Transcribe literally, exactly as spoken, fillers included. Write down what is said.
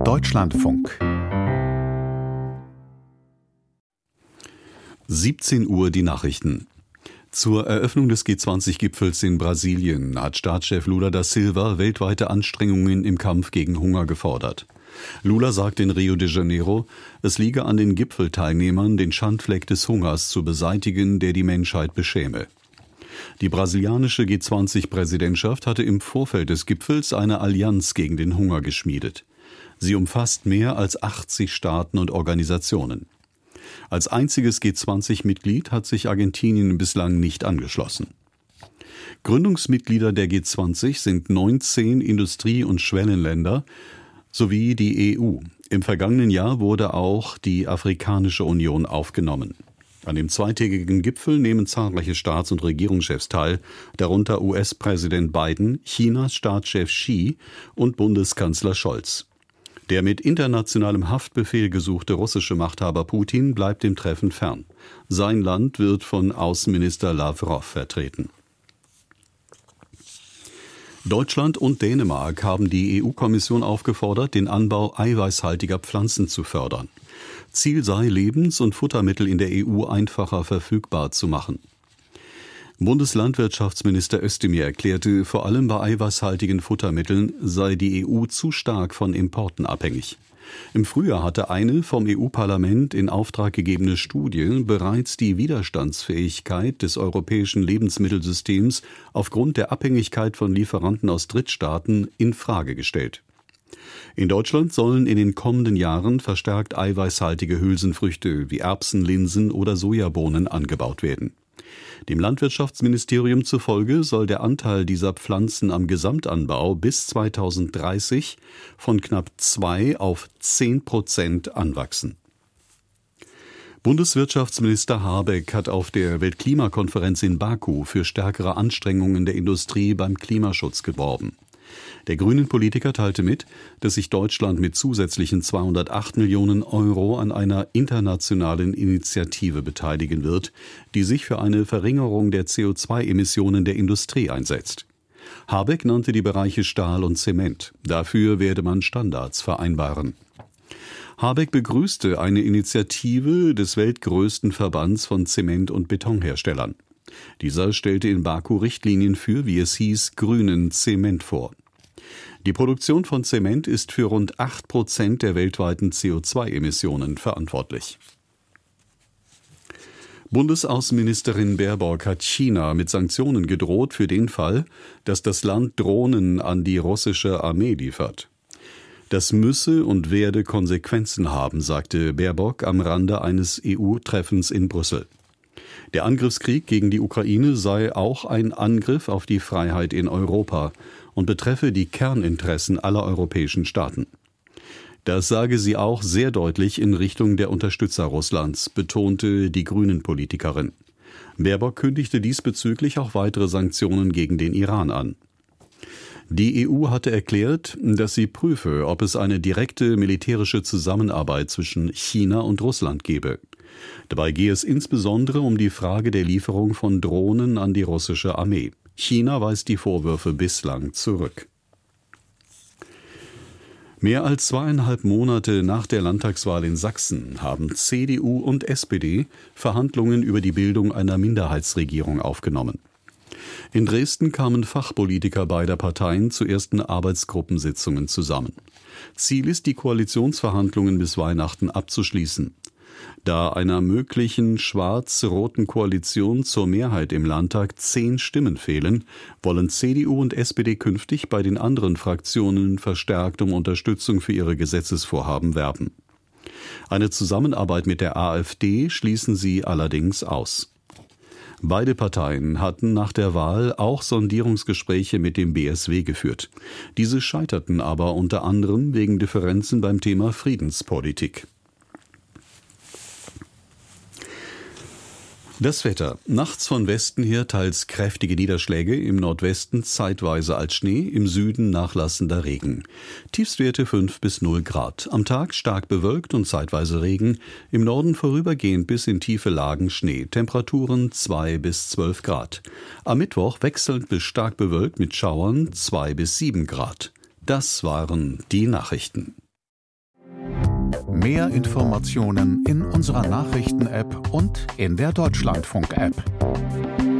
Deutschlandfunk. siebzehn Uhr die Nachrichten. Zur Eröffnung des G zwanzig Gipfels in Brasilien hat Staatschef Lula da Silva weltweite Anstrengungen im Kampf gegen Hunger gefordert. Lula sagt in Rio de Janeiro, es liege an den Gipfelteilnehmern, den Schandfleck des Hungers zu beseitigen, der die Menschheit beschäme. Die brasilianische G zwanzig Präsidentschaft hatte im Vorfeld des Gipfels eine Allianz gegen den Hunger geschmiedet. Sie umfasst mehr als achtzig Staaten und Organisationen. Als einziges G zwanzig Mitglied hat sich Argentinien bislang nicht angeschlossen. Gründungsmitglieder der G zwanzig sind neunzehn Industrie- und Schwellenländer sowie die E U. Im vergangenen Jahr wurde auch die Afrikanische Union aufgenommen. An dem zweitägigen Gipfel nehmen zahlreiche Staats- und Regierungschefs teil, darunter U S-Präsident Biden, Chinas Staatschef Xi und Bundeskanzler Scholz. Der mit internationalem Haftbefehl gesuchte russische Machthaber Putin bleibt dem Treffen fern. Sein Land wird von Außenminister Lavrov vertreten. Deutschland und Dänemark haben die E U-Kommission aufgefordert, den Anbau eiweißhaltiger Pflanzen zu fördern. Ziel sei, Lebens- und Futtermittel in der E U einfacher verfügbar zu machen. Bundeslandwirtschaftsminister Özdemir erklärte, vor allem bei eiweißhaltigen Futtermitteln sei die E U zu stark von Importen abhängig. Im Frühjahr hatte eine vom E U-Parlament in Auftrag gegebene Studie bereits die Widerstandsfähigkeit des europäischen Lebensmittelsystems aufgrund der Abhängigkeit von Lieferanten aus Drittstaaten in Frage gestellt. In Deutschland sollen in den kommenden Jahren verstärkt eiweißhaltige Hülsenfrüchte wie Erbsen, Linsen oder Sojabohnen angebaut werden. Dem Landwirtschaftsministerium zufolge soll der Anteil dieser Pflanzen am Gesamtanbau bis zweitausenddreißig von knapp zwei auf zehn Prozent anwachsen. Bundeswirtschaftsminister Habeck hat auf der Weltklimakonferenz in Baku für stärkere Anstrengungen der Industrie beim Klimaschutz geworben. Der Grünen-Politiker teilte mit, dass sich Deutschland mit zusätzlichen zweihundertacht Millionen Euro an einer internationalen Initiative beteiligen wird, die sich für eine Verringerung der C O zwei Emissionen der Industrie einsetzt. Habeck nannte die Bereiche Stahl und Zement. Dafür werde man Standards vereinbaren. Habeck begrüßte eine Initiative des weltgrößten Verbands von Zement- und Betonherstellern. Dieser stellte in Baku Richtlinien für, wie es hieß, grünen Zement vor. Die Produktion von Zement ist für rund acht Prozent der weltweiten C O zwei Emissionen verantwortlich. Bundesaußenministerin Baerbock hat China mit Sanktionen gedroht für den Fall, dass das Land Drohnen an die russische Armee liefert. Das müsse und werde Konsequenzen haben, sagte Baerbock am Rande eines E U-Treffens in Brüssel. Der Angriffskrieg gegen die Ukraine sei auch ein Angriff auf die Freiheit in Europa und betreffe die Kerninteressen aller europäischen Staaten. Das sage sie auch sehr deutlich in Richtung der Unterstützer Russlands, betonte die Grünen-Politikerin. Baerbock kündigte diesbezüglich auch weitere Sanktionen gegen den Iran an. Die E U hatte erklärt, dass sie prüfe, ob es eine direkte militärische Zusammenarbeit zwischen China und Russland gebe. Dabei gehe es insbesondere um die Frage der Lieferung von Drohnen an die russische Armee. China weist die Vorwürfe bislang zurück. Mehr als zweieinhalb Monate nach der Landtagswahl in Sachsen haben C D U und S P D Verhandlungen über die Bildung einer Minderheitsregierung aufgenommen. In Dresden kamen Fachpolitiker beider Parteien zu ersten Arbeitsgruppensitzungen zusammen. Ziel ist, die Koalitionsverhandlungen bis Weihnachten abzuschließen. Da einer möglichen schwarz-roten Koalition zur Mehrheit im Landtag zehn Stimmen fehlen, wollen C D U und S P D künftig bei den anderen Fraktionen verstärkt um Unterstützung für ihre Gesetzesvorhaben werben. Eine Zusammenarbeit mit der AfD schließen sie allerdings aus. Beide Parteien hatten nach der Wahl auch Sondierungsgespräche mit dem B S W geführt. Diese scheiterten aber unter anderem wegen Differenzen beim Thema Friedenspolitik. Das Wetter. Nachts von Westen her teils kräftige Niederschläge, im Nordwesten zeitweise als Schnee, im Süden nachlassender Regen. Tiefstwerte fünf bis null Grad. Am Tag stark bewölkt und zeitweise Regen, im Norden vorübergehend bis in tiefe Lagen Schnee. Temperaturen zwei bis zwölf Grad. Am Mittwoch wechselnd bis stark bewölkt mit Schauern zwei bis sieben Grad. Das waren die Nachrichten. Mehr Informationen in unserer Nachrichten-App und in der Deutschlandfunk-App.